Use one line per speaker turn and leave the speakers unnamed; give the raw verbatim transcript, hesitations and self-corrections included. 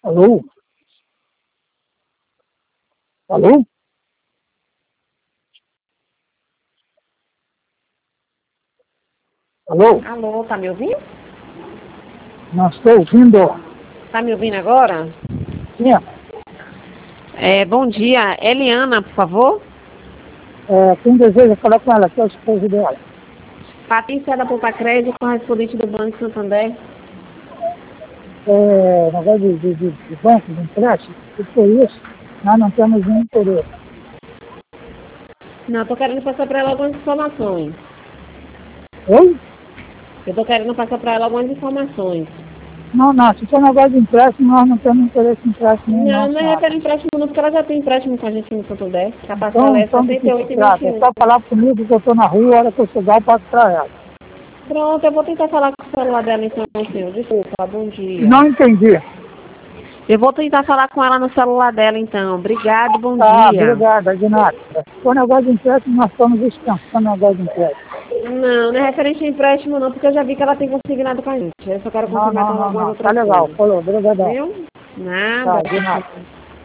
Alô? Alô? Alô?
Alô, tá me ouvindo?
Não estou ouvindo.
Tá me ouvindo agora?
Sim,
É, bom dia. Eliana, por favor.
é, quem deseja falar com ela, que é o esposo dela.
Patrícia da Poupa Crédito, correspondente do Banco Santander.
É, negócio de, de, de, de banco, de empréstimo, e por isso nós não temos nenhum interesse.
Não, eu tô querendo passar para ela algumas informações.
Oi?
Eu tô querendo passar para ela algumas informações.
Não, não, se for negócio de empréstimo, nós não temos interesse em empréstimo nenhum,
Não,
não,
não é
senhora.
referente empréstimo não, porque ela já tem empréstimo com a gente no Santander. A parcela
Então,
é
então do
sessenta
que
e
se
oito e vinte
trata?
e
É
um.
só falar comigo que eu estou na rua, a hora que eu chegar eu passo para ela.
Pronto, eu vou tentar falar com o celular dela então, senhor. Desculpa, bom dia.
Não entendi.
Eu vou tentar falar com ela no celular dela então. Obrigado, bom
Ah,
dia.
obrigado, Aguinaldo. Se for negócio de empréstimo, nós estamos descansando negócio de empréstimo.
Não, não é referente a empréstimo não, porque eu já vi que ela tem consignado com a gente. Eu só quero
Não,
confirmar
não,
com
não,
algumas
não. Tá
outras
legal.
coisas.
Falou, obrigadão.
Viu?
Tá,
Nada.
de nada.